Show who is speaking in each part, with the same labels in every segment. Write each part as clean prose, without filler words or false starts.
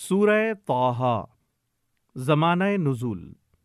Speaker 1: سورہ طٰہٰ زمانہ نزول۔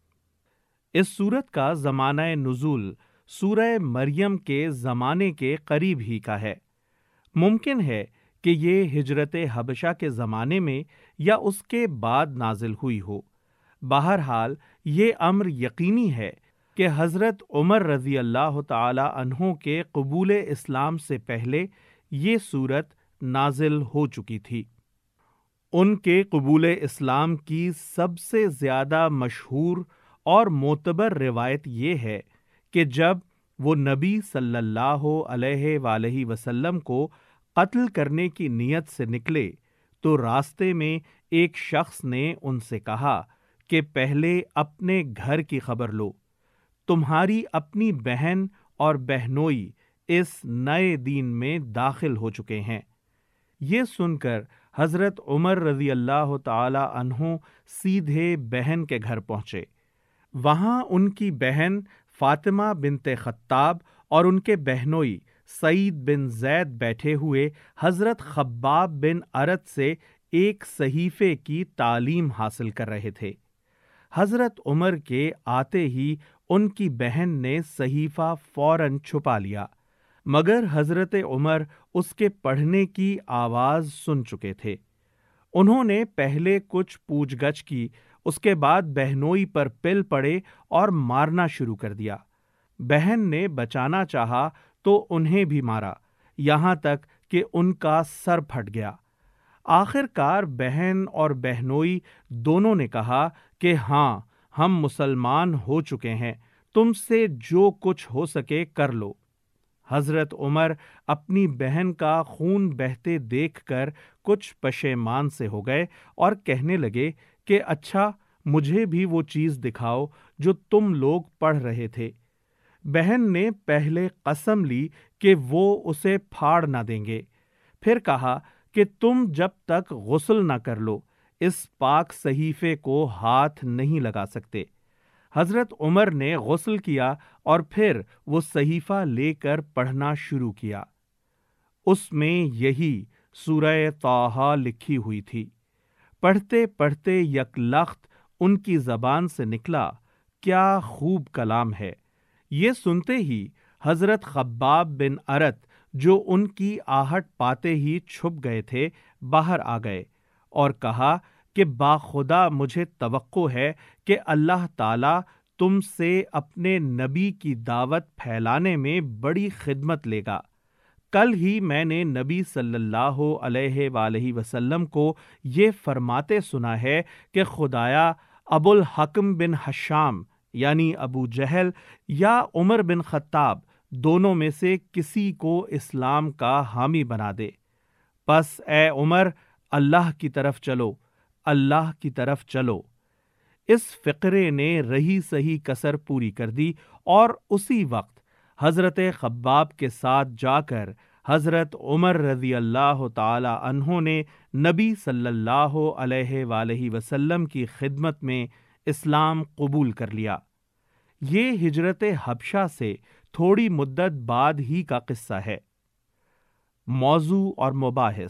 Speaker 1: اس سورت کا زمانہ نزول سورہ مریم کے زمانے کے قریب ہی کا ہے۔ ممکن ہے کہ یہ ہجرت حبشہ کے زمانے میں یا اس کے بعد نازل ہوئی ہو۔ بہرحال یہ امر یقینی ہے کہ حضرت عمر رضی اللہ تعالی عنہ کے قبول اسلام سے پہلے یہ سورت نازل ہو چکی تھی۔ ان کے قبول اسلام کی سب سے زیادہ مشہور اور معتبر روایت یہ ہے کہ جب وہ نبی صلی اللہ علیہ وآلہ وسلم کو قتل کرنے کی نیت سے نکلے تو راستے میں ایک شخص نے ان سے کہا کہ پہلے اپنے گھر کی خبر لو، تمہاری اپنی بہن اور بہنوئی اس نئے دین میں داخل ہو چکے ہیں۔ یہ سن کر حضرت عمر رضی اللہ تعالی عنہ سیدھے بہن کے گھر پہنچے۔ وہاں ان کی بہن فاطمہ بنت خطاب اور ان کے بہنوئی سعید بن زید بیٹھے ہوئے حضرت خباب بن ارت سے ایک صحیفے کی تعلیم حاصل کر رہے تھے۔ حضرت عمر کے آتے ہی ان کی بہن نے صحیفہ فوراً چھپا لیا، مگر حضرت عمر اس کے پڑھنے کی آواز سن چکے تھے۔ انہوں نے پہلے کچھ پوچھ گچھ کی، اس کے بعد بہنوئی پر پل پڑے اور مارنا شروع کر دیا۔ بہن نے بچانا چاہا تو انہیں بھی مارا، یہاں تک کہ ان کا سر پھٹ گیا۔ آخر کار بہن اور بہنوئی دونوں نے کہا کہ ہاں، ہم مسلمان ہو چکے ہیں، تم سے جو کچھ ہو سکے کر لو۔ حضرت عمر اپنی بہن کا خون بہتے دیکھ کر کچھ پشیمان سے ہو گئے اور کہنے لگے کہ اچھا، مجھے بھی وہ چیز دکھاؤ جو تم لوگ پڑھ رہے تھے۔ بہن نے پہلے قسم لی کہ وہ اسے پھاڑ نہ دیں گے، پھر کہا کہ تم جب تک غسل نہ کر لو اس پاک صحیفے کو ہاتھ نہیں لگا سکتے۔ حضرت عمر نے غسل کیا اور پھر وہ صحیفہ لے کر پڑھنا شروع کیا۔ اس میں یہی سورہ طٰہٰ لکھی ہوئی تھی۔ پڑھتے پڑھتے یک لخت ان کی زبان سے نکلا، کیا خوب کلام ہے۔ یہ سنتے ہی حضرت خباب بن ارت، جو ان کی آہٹ پاتے ہی چھپ گئے تھے، باہر آ گئے اور کہا کہ باخدا مجھے توقع ہے کہ اللہ تعالیٰ تم سے اپنے نبی کی دعوت پھیلانے میں بڑی خدمت لے گا۔ کل ہی میں نے نبی صلی اللہ علیہ وآلہ وسلم کو یہ فرماتے سنا ہے کہ خدایا ابو الحکم بن حشام یعنی ابو جہل یا عمر بن خطاب دونوں میں سے کسی کو اسلام کا حامی بنا دے۔ پس اے عمر، اللہ کی طرف چلو، اللہ کی طرف چلو۔ اس فقرے نے رہی سہی کسر پوری کر دی اور اسی وقت حضرت خباب کے ساتھ جا کر حضرت عمر رضی اللہ تعالی عنہ نے نبی صلی اللہ علیہ وآلہ وسلم کی خدمت میں اسلام قبول کر لیا۔ یہ ہجرت حبشہ سے تھوڑی مدت بعد ہی کا قصہ ہے۔ موضوع اور مباحث۔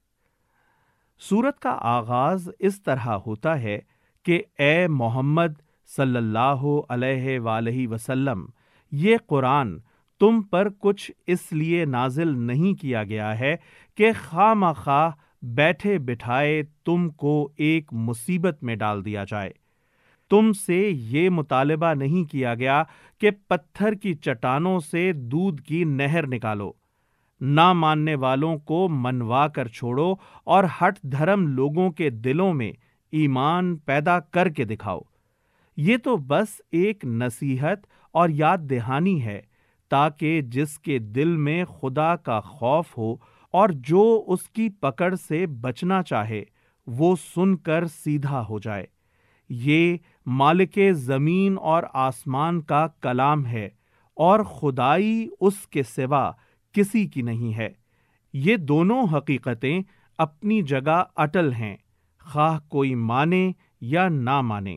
Speaker 1: سورت کا آغاز اس طرح ہوتا ہے کہ اے محمد صلی اللہ علیہ وآلہ وسلم، یہ قرآن تم پر کچھ اس لیے نازل نہیں کیا گیا ہے کہ خواہ مخواہ بیٹھے بٹھائے تم کو ایک مصیبت میں ڈال دیا جائے۔ تم سے یہ مطالبہ نہیں کیا گیا کہ پتھر کی چٹانوں سے دودھ کی نہر نکالو، نہ ماننے والوں کو منوا کر چھوڑو اور ہٹ دھرم لوگوں کے دلوں میں ایمان پیدا کر کے دکھاؤ۔ یہ تو بس ایک نصیحت اور یاد دہانی ہے تاکہ جس کے دل میں خدا کا خوف ہو اور جو اس کی پکڑ سے بچنا چاہے وہ سن کر سیدھا ہو جائے۔ یہ مالک زمین اور آسمان کا کلام ہے اور خدائی اس کے سوا کسی کی نہیں ہے۔ یہ دونوں حقیقتیں اپنی جگہ اٹل ہیں، خواہ کوئی مانے یا نہ مانے۔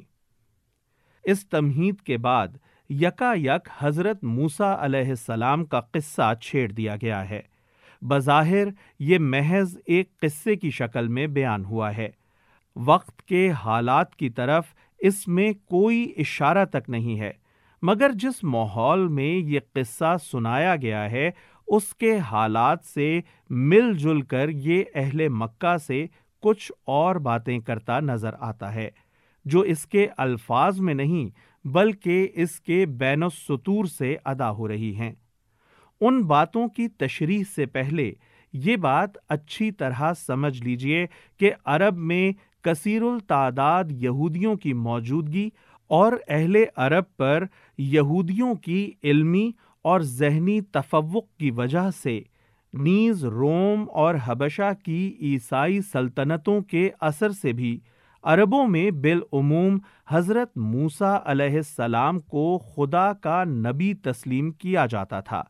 Speaker 1: اس تمہید کے بعد یکا یک حضرت موسیٰ علیہ السلام کا قصہ چھیڑ دیا گیا ہے۔ بظاہر یہ محض ایک قصے کی شکل میں بیان ہوا ہے، وقت کے حالات کی طرف اس میں کوئی اشارہ تک نہیں ہے، مگر جس ماحول میں یہ قصہ سنایا گیا ہے اس کے حالات سے مل جل کر یہ اہل مکہ سے کچھ اور باتیں کرتا نظر آتا ہے، جو اس کے الفاظ میں نہیں بلکہ اس کے بین السطور سے ادا ہو رہی ہیں۔ ان باتوں کی تشریح سے پہلے یہ بات اچھی طرح سمجھ لیجئے کہ عرب میں کثیر التعداد یہودیوں کی موجودگی اور اہل عرب پر یہودیوں کی علمی اور ذہنی تفوق کی وجہ سے نیز روم اور حبشہ کی عیسائی سلطنتوں کے اثر سے بھی عربوں میں بالعموم حضرت موسیٰ علیہ السلام کو خدا کا نبی تسلیم کیا جاتا تھا۔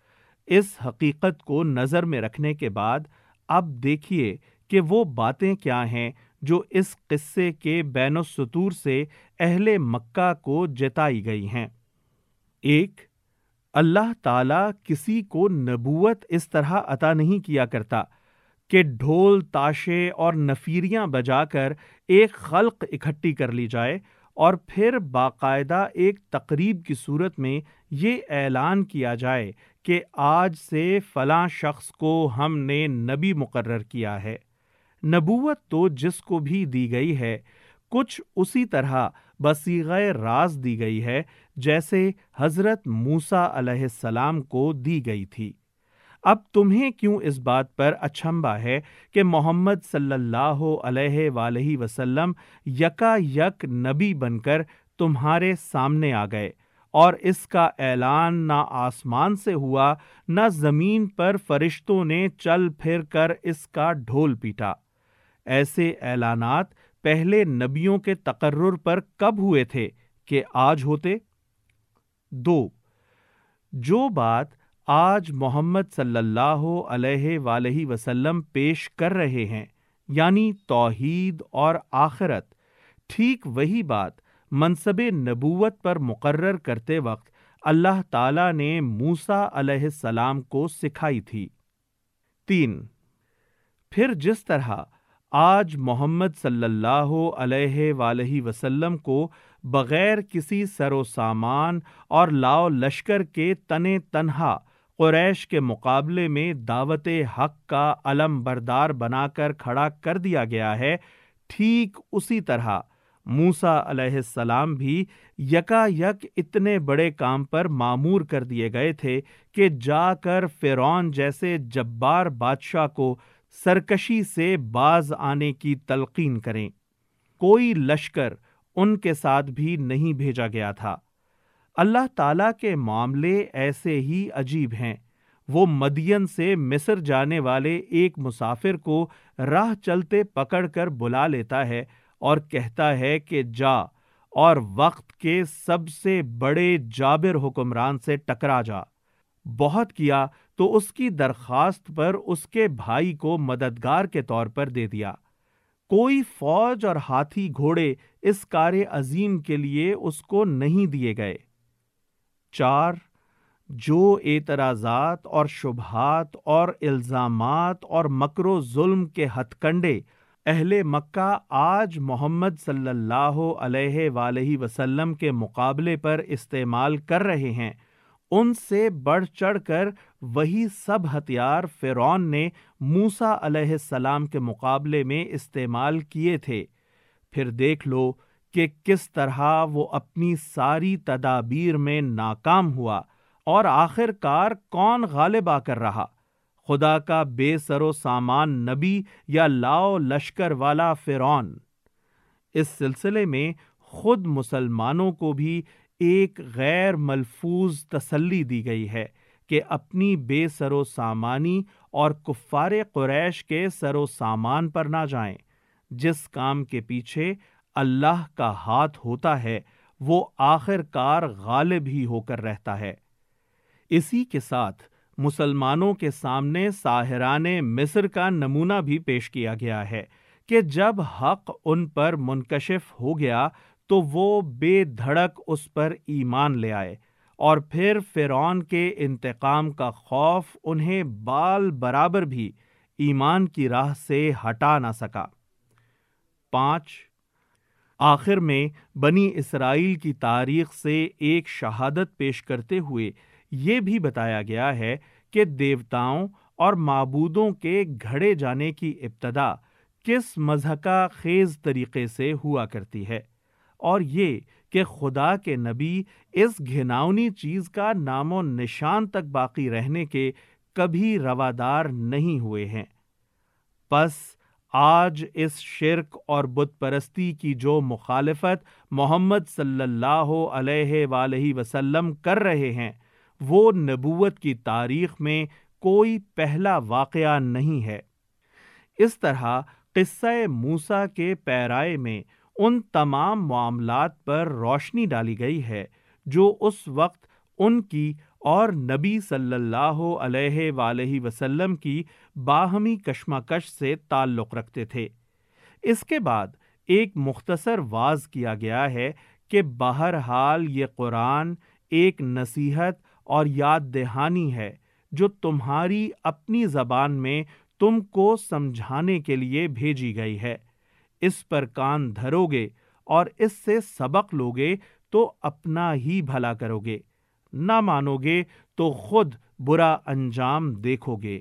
Speaker 1: اس حقیقت کو نظر میں رکھنے کے بعد اب دیکھیے کہ وہ باتیں کیا ہیں جو اس قصے کے بین السطور سے اہل مکہ کو جتائی گئی ہیں۔ ایک، اللہ تعالیٰ کسی کو نبوت اس طرح عطا نہیں کیا کرتا کہ ڈھول تاشے اور نفیریاں بجا کر ایک خلق اکٹھی کر لی جائے اور پھر باقاعدہ ایک تقریب کی صورت میں یہ اعلان کیا جائے کہ آج سے فلاں شخص کو ہم نے نبی مقرر کیا ہے۔ نبوت تو جس کو بھی دی گئی ہے کچھ اسی طرح بصیغہ راز دی گئی ہے جیسے حضرت موسیٰ علیہ السلام کو دی گئی تھی۔ اب تمہیں کیوں اس بات پر اچھمبا ہے کہ محمد صلی اللہ علیہ وآلہ وسلم یکا یک نبی بن کر تمہارے سامنے آ گئے اور اس کا اعلان نہ آسمان سے ہوا نہ زمین پر فرشتوں نے چل پھر کر اس کا ڈھول پیٹا؟ ایسے اعلانات پہلے نبیوں کے تقرر پر کب ہوئے تھے کہ آج ہوتے؟ دو، جو بات آج محمد صلی اللہ علیہ وآلہ وسلم پیش کر رہے ہیں یعنی توحید اور آخرت، ٹھیک وہی بات منصب نبوت پر مقرر کرتے وقت اللہ تعالیٰ نے موسیٰ علیہ السلام کو سکھائی تھی۔ تین، پھر جس طرح آج محمد صلی اللہ علیہ وآلہ وسلم کو بغیر کسی سر و سامان اور لاؤ لشکر کے تنے تنہا قریش کے مقابلے میں دعوت حق کا علم بردار بنا کر کھڑا کر دیا گیا ہے، ٹھیک اسی طرح موسیٰ علیہ السلام بھی یکا یک اتنے بڑے کام پر مامور کر دیے گئے تھے کہ جا کر فرعون جیسے جبار بادشاہ کو سرکشی سے باز آنے کی تلقین کریں۔ کوئی لشکر ان کے ساتھ بھی نہیں بھیجا گیا تھا۔ اللہ تعالیٰ کے معاملے ایسے ہی عجیب ہیں۔ وہ مدین سے مصر جانے والے ایک مسافر کو راہ چلتے پکڑ کر بلا لیتا ہے اور کہتا ہے کہ جا اور وقت کے سب سے بڑے جابر حکمران سے ٹکرا جا۔ بہت کیا تو اس کی درخواست پر اس کے بھائی کو مددگار کے طور پر دے دیا۔ کوئی فوج اور ہاتھی گھوڑے اس کار عظیم کے لیے اس کو نہیں دیے گئے۔ چار، جو اعتراضات اور شبہات اور الزامات اور مکر و ظلم کے ہتھ کنڈے اہل مکہ آج محمد صلی اللہ علیہ وآلہ وسلم کے مقابلے پر استعمال کر رہے ہیں، ان سے بڑھ چڑھ کر وہی سب ہتھیار فرعون نے موسیٰ علیہ السلام کے مقابلے میں استعمال کیے تھے۔ پھر دیکھ لو کہ کس طرح وہ اپنی ساری تدابیر میں ناکام ہوا اور آخر کار کون غالب آ کر رہا، خدا کا بے سر و سامان نبی یا لاؤ لشکر والا فرعون؟ اس سلسلے میں خود مسلمانوں کو بھی ایک غیر ملفوظ تسلی دی گئی ہے کہ اپنی بے سر و سامانی اور کفار قریش کے سر و سامان پر نہ جائیں۔ جس کام کے پیچھے اللہ کا ہاتھ ہوتا ہے وہ آخر کار غالب ہی ہو کر رہتا ہے۔ اسی کے ساتھ مسلمانوں کے سامنے ساحران مصر کا نمونہ بھی پیش کیا گیا ہے کہ جب حق ان پر منکشف ہو گیا تو وہ بے دھڑک اس پر ایمان لے آئے، اور پھر فرعون کے انتقام کا خوف انہیں بال برابر بھی ایمان کی راہ سے ہٹا نہ سکا۔ 5۔ آخر میں بنی اسرائیل کی تاریخ سے ایک شہادت پیش کرتے ہوئے یہ بھی بتایا گیا ہے کہ دیوتاؤں اور معبودوں کے گھڑے جانے کی ابتدا کس مضحکہ خیز طریقے سے ہوا کرتی ہے، اور یہ کہ خدا کے نبی اس گھناؤنی چیز کا نام و نشان تک باقی رہنے کے کبھی روادار نہیں ہوئے ہیں۔ پس آج اس شرک اور بت پرستی کی جو مخالفت محمد صلی اللہ علیہ وآلہ وسلم کر رہے ہیں، وہ نبوت کی تاریخ میں کوئی پہلا واقعہ نہیں ہے۔ اس طرح قصہ موسیٰ کے پیرائے میں ان تمام معاملات پر روشنی ڈالی گئی ہے جو اس وقت ان کی اور نبی صلی اللہ علیہ وآلہ وسلم کی باہمی کشمکش سے تعلق رکھتے تھے۔ اس کے بعد ایک مختصر واعظ کیا گیا ہے کہ بہرحال یہ قرآن ایک نصیحت اور یاد دہانی ہے جو تمہاری اپنی زبان میں تم کو سمجھانے کے لیے بھیجی گئی ہے۔ اس پر کان دھرو گے اور اس سے سبق لوگے تو اپنا ہی بھلا کرو گے، نہ مانو گے تو خود برا انجام دیکھو گے۔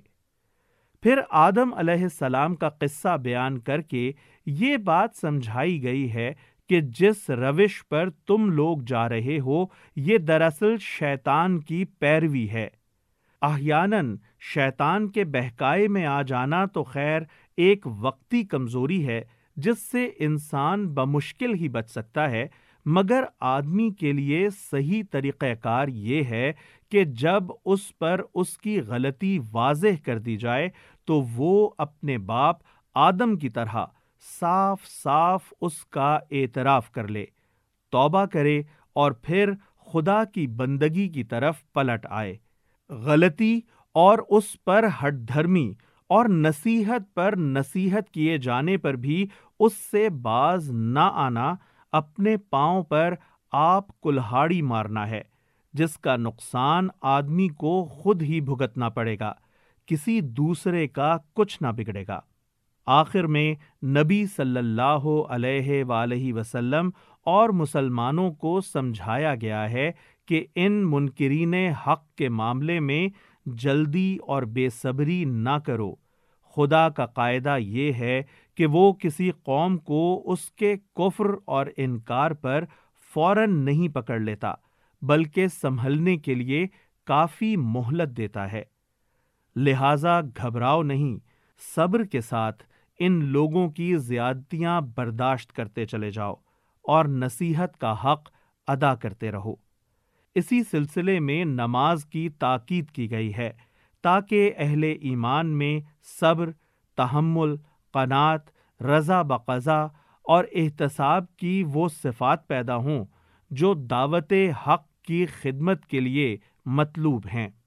Speaker 1: پھر آدم علیہ السلام کا قصہ بیان کر کے یہ بات سمجھائی گئی ہے کہ جس روش پر تم لوگ جا رہے ہو یہ دراصل شیطان کی پیروی ہے۔ احیاناً شیطان کے بہکائے میں آ جانا تو خیر ایک وقتی کمزوری ہے جس سے انسان بمشکل ہی بچ سکتا ہے، مگر آدمی کے لیے صحیح طریقہ کار یہ ہے کہ جب اس پر اس کی غلطی واضح کر دی جائے تو وہ اپنے باپ آدم کی طرح صاف صاف اس کا اعتراف کر لے، توبہ کرے اور پھر خدا کی بندگی کی طرف پلٹ آئے۔ غلطی اور اس پر ہٹ دھرمی اور نصیحت پر نصیحت کیے جانے پر بھی اس سے باز نہ آنا اپنے پاؤں پر آپ کلہاڑی مارنا ہے، جس کا نقصان آدمی کو خود ہی بھگتنا پڑے گا، کسی دوسرے کا کچھ نہ بگڑے گا۔ آخر میں نبی صلی اللہ علیہ وآلہ وسلم اور مسلمانوں کو سمجھایا گیا ہے کہ ان منکرین حق کے معاملے میں جلدی اور بے صبری نہ کرو۔ خدا کا قاعدہ یہ ہے کہ وہ کسی قوم کو اس کے کفر اور انکار پر فوراً نہیں پکڑ لیتا، بلکہ سنبھلنے کے لیے کافی مہلت دیتا ہے۔ لہٰذا گھبراؤ نہیں، صبر کے ساتھ ان لوگوں کی زیادتیاں برداشت کرتے چلے جاؤ اور نصیحت کا حق ادا کرتے رہو۔ اسی سلسلے میں نماز کی تاکید کی گئی ہے تاکہ اہل ایمان میں صبر، تحمل، قناعت، رضا بقضا اور احتساب کی وہ صفات پیدا ہوں جو دعوت حق کی خدمت کے لیے مطلوب ہیں۔